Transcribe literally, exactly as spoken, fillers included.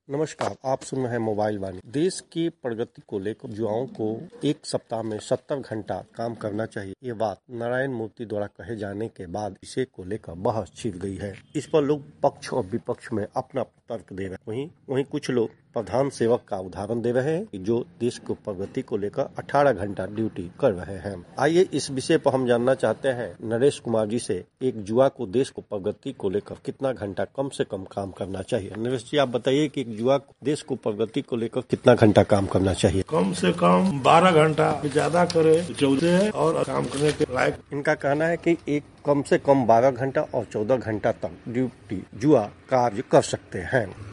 नमस्कार, आप सुन रहे हैं मोबाइल वाणी। देश की प्रगति को लेकर युवाओं को एक सप्ताह में सत्तर घंटा काम करना चाहिए। ये बात नारायण मूर्ति द्वारा कहे जाने के बाद इसे को लेकर बहस छिड़ गई है। इस पर लोग पक्ष और विपक्ष में अपना तर्क दे रहे हैं। वहीं वहीं कुछ लोग प्रधान सेवक का उदाहरण दे रहे हैं जो देश को प्रगति को लेकर अठारह घंटा ड्यूटी कर रहे हैं। आइए इस विषय पर हम जानना चाहते हैं नरेश कुमार जी से, एक युवा को देश को प्रगति को लेकर कितना घंटा कम से कम काम करना चाहिए। नरेश जी, आप बताइए कि एक युवा को देश को प्रगति को लेकर कितना घंटा काम करना चाहिए। कम से कम बारह घंटा, ज्यादा करे चौदह और काम करने के लायक। इनका कहना है कि एक कम से कम बारह घंटा और चौदह घंटा तक ड्यूटी युवा कार्य कर सकते हैं।